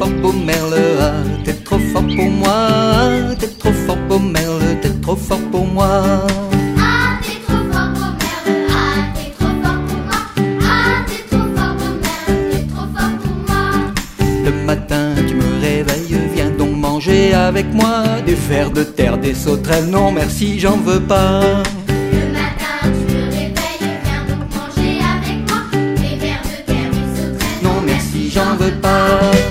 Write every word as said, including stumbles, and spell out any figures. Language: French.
fort beau merle, ah, t'es trop fort pour moi, t'es trop fort beau merle, t'es trop fort pour moi. Ah, t'es trop fort beau merle, ah, t'es trop fort pour moi. Ah, t'es trop fort beau merle, t'es trop fort pour moi. Le matin tu me réveilles, viens donc manger avec moi des vers de terre, des sauterelles, non merci j'en veux pas. Le matin tu me réveilles, viens donc manger avec moi des vers de terre, des sauterelles. Non merci j'en veux pas.